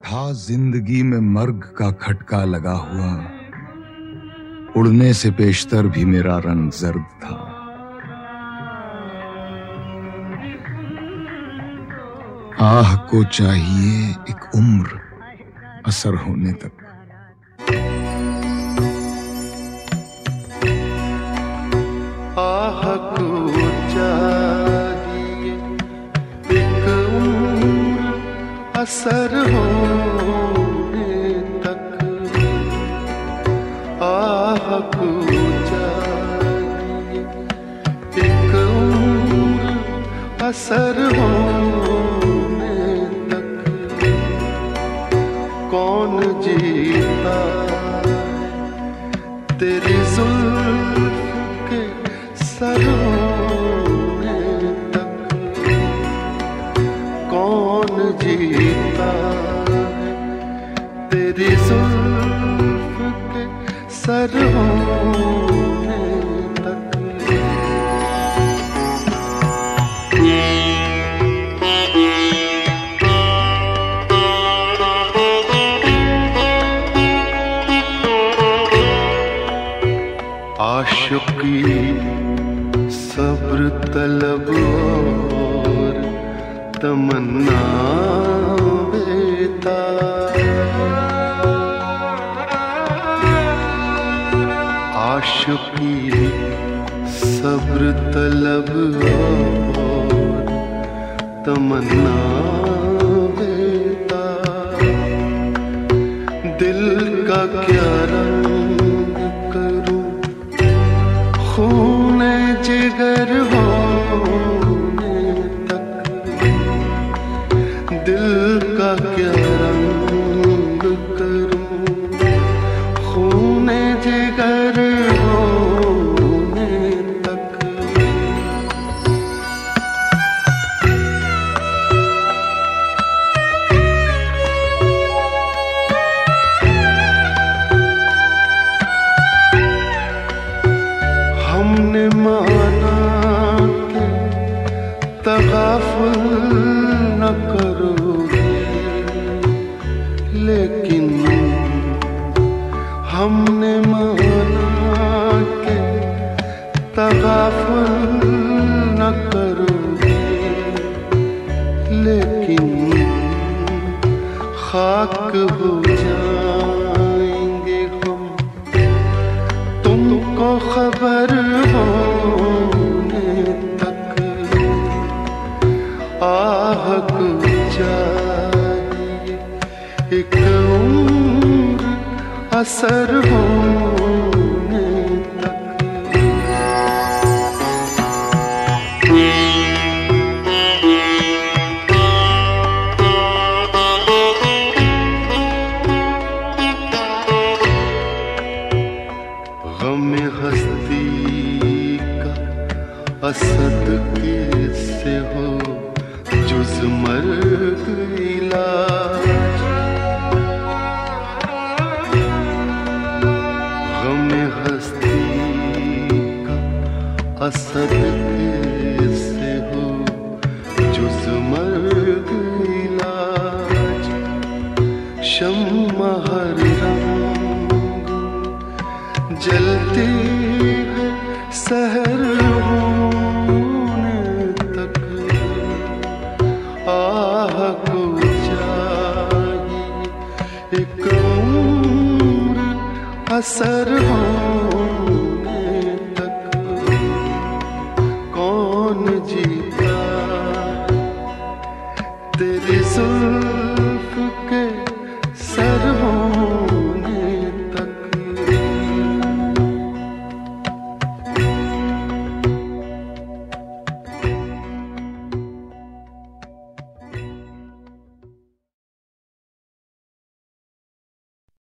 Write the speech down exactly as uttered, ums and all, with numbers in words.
था जिंदगी में मर्ग का खटका लगा हुआ, उड़ने से पेशतर भी मेरा रंग जर्द था। आह को चाहिए एक उम्र असर होने तक। आह को चाहिए एक उम्र असर होने तक। आह को चाहिए एक उम्र असर होने तक। कौन जीता तेरी जुल्फ के सर होने तक। कौन जीता तेरी जुल्फ के सर होने तक। आशिकी सब्र तलब और तमन्ना बेता। आशिकी सब्र तलब और तमन्ना बेता। दिल का क्या रंग करूं खूने जिगर होने तक। दिल का क्या रंग करूं खूने जिगर होने तक। हमने माना कि तगाफुल न करोगे, लेकिन हमने माना कि तगाफुल न करोगे, लेकिन खाक हो जाएंगे हम तुमको खबर होने तक। आह को चाहिए एक उम्र असर होने तक। गम हस्ती का असद किससे हो जुज़ मर्ग इलाज। गम हस्ती का असद किससे हो जुज़ मर्ग इलाज। शम्मा हर रंग जलती है सहर होने तक। आह को चाहिए एक उम्र असर होने तक। कौन जीता तेरी जुल्फ